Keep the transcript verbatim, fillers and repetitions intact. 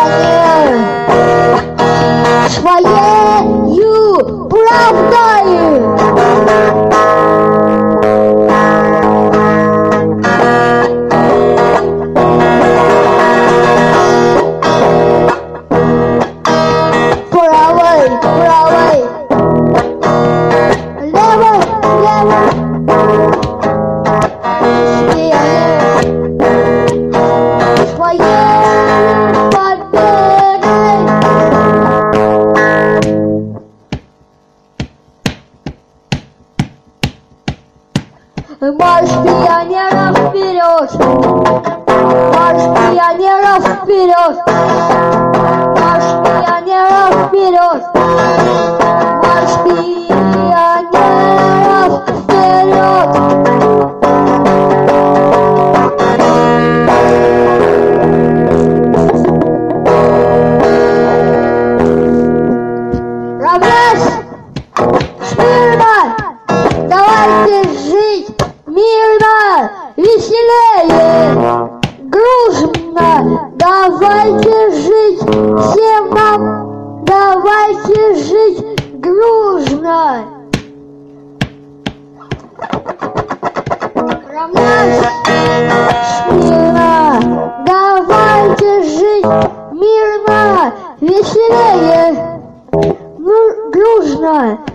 пионер своею правдою. Правой, правой, левой, левой, пионер своей победой. Марш пионеров вперед! Марш пионеров вперед! Марш пионеров вперед! Марш пионеров вперед! Равнясь! Смирно! Давайте жить мирно, веселее, дружно. Давайте жить всем нам, давайте жить дружно. Равнясь, смирно, давайте жить мирно, веселее, дружно.